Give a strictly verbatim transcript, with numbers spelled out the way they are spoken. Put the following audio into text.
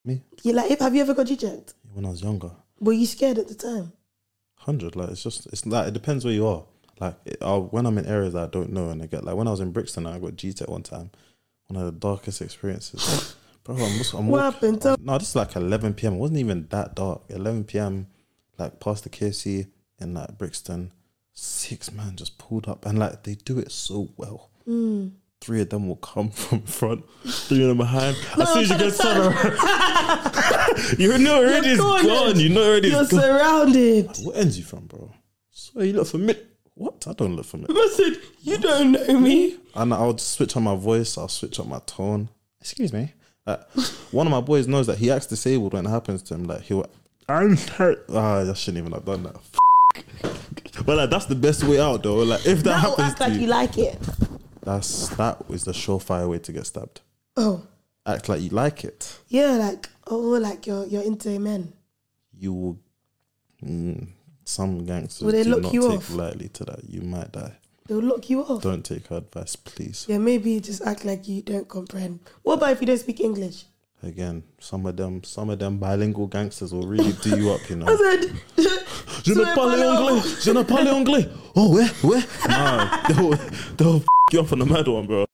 Me? You like? Have you ever got G-checked? When I was younger. Were you scared at the time? Hundred, like it's just it's like it depends where you are. Like it, I'll, when I'm in areas that I don't know and I get like when I was in Brixton, I got G-Tech one time. One of the darkest experiences, bro. I'm, just, I'm What walk, happened? I, no, this is like eleven p m. It wasn't even that dark. eleven p m, like past the K F C in like Brixton. Six man just pulled up and like they do it so well. Mm. Three of them will come from front, three of them behind. No, as soon as you get turn around, you know already it's gone. You know already You're it's gone. surrounded. What ends you from, bro? So you look familiar. What? I don't look familiar. I said, you don't know me. And I'll switch on my voice. I'll switch on my tone. Excuse me. Like, one of my boys knows that he acts disabled when it happens to him. Like he'll, I'm hurt. Ah, I shouldn't even have done that. But like that's the best way out, though. Like if that That'll happens act to like you, you like it. that's that is the surefire way to get stabbed. Oh, Act like you like it. yeah, like oh, like you're you're into men. You will. Mm, some gangsters Will they do lock not you take off? lightly to that. You might die. They'll lock you off. Don't take her advice, please. Yeah, maybe just act like you don't comprehend. What about if you don't speak English? Again, some of them, some of them bilingual gangsters will really do you up, you know. I said, Je ne parle anglais. Je ne parle anglais. Oh, where, where? Nah, they'll, they'll f you up on the mad one, bro.